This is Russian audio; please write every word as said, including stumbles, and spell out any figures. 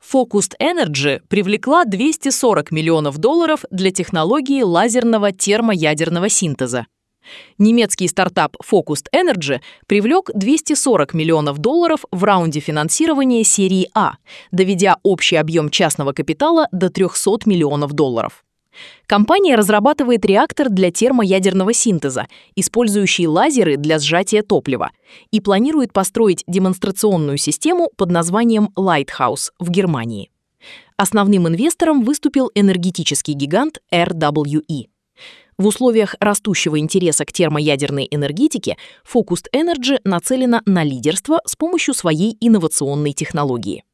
Focused Energy привлекла двести сорок миллионов долларов для технологии лазерного термоядерного синтеза. Немецкий стартап Focused Energy привлек двести сорок миллионов долларов в раунде финансирования серии А, доведя общий объем частного капитала до трёхсот миллионов долларов. Компания разрабатывает реактор для термоядерного синтеза, использующий лазеры для сжатия топлива, и планирует построить демонстрационную систему под названием Lighthouse в Германии. Основным инвестором выступил энергетический гигант эр дабл ю и. В условиях растущего интереса к термоядерной энергетике Focused Energy нацелена на лидерство с помощью своей инновационной технологии.